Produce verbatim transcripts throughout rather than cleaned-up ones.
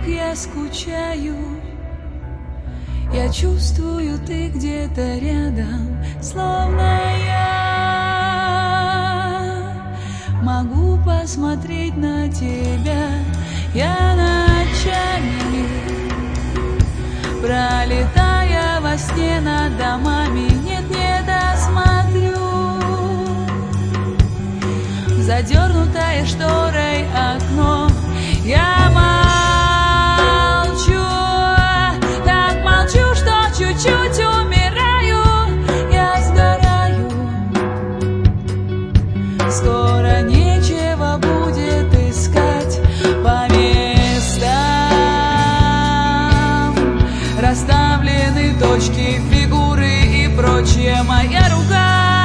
я скучаю. Я чувствую, ты где-то рядом, словно я могу посмотреть на тебя. Я ночами, пролетая во сне над домами, нет, не досмотрю задернутое шторой окно. Я молчу, так молчу, что чуть-чуть умираю. Я сгораю, скоро нечего будет искать по местам. Расставлены точки, фигуры и прочее. Моя рука,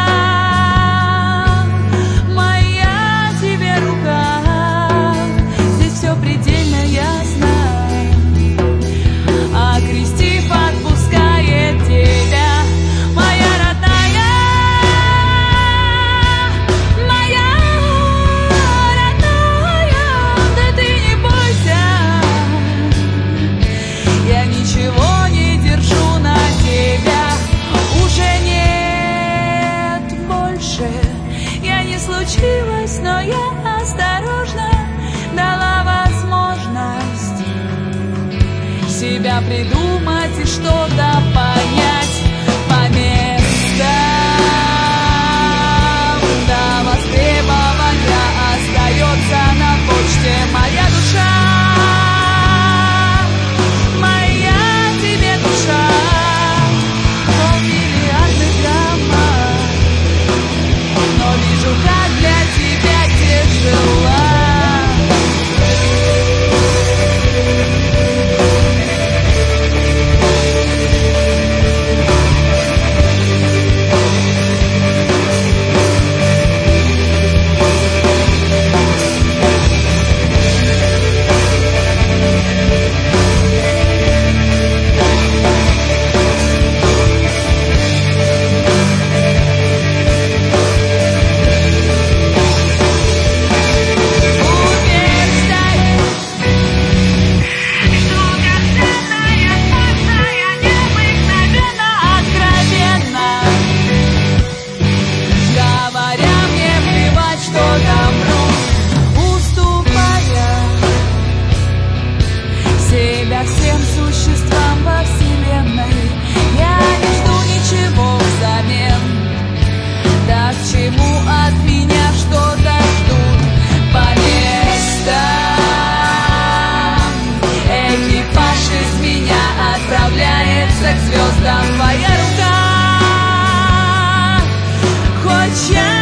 моя тебе рука, здесь все предельно ясно. Окрестив, отпускает тебя, моя родная, моя родная. Да ты не бойся, я ничего не держу на тебя. Уже нет больше, я не случилась, но я осторожно дала возможность себя придумать и что-то понять по местам. До востребования остается на почте моя душа, моя тебе душа. Полмиллиарда граммов, но вижу, как для тебя тяжела. Всем существам во вселенной я не жду ничего взамен. Да к чему от меня что-то ждут по местам? Экипаж из меня отправляется к звездам. Твоя рука хоть час